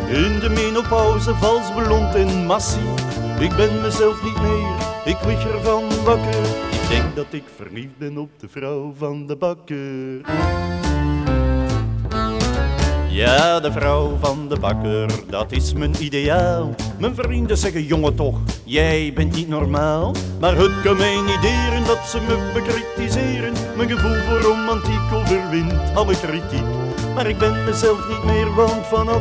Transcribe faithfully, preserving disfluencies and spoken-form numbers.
In de menopauze, vals blond en massief. Ik ben mezelf niet meer, ik lig ervan wakker. Ik denk dat ik verliefd ben op de vrouw van de bakker. Ja, de vrouw van de bakker, dat is mijn ideaal. Mijn vrienden zeggen, jongen toch, jij bent niet normaal. Maar het kan mij niet deren dat ze me bekritiseren. Mijn gevoel voor romantiek overwint alle kritiek. Maar ik ben mezelf niet meer, want vanaf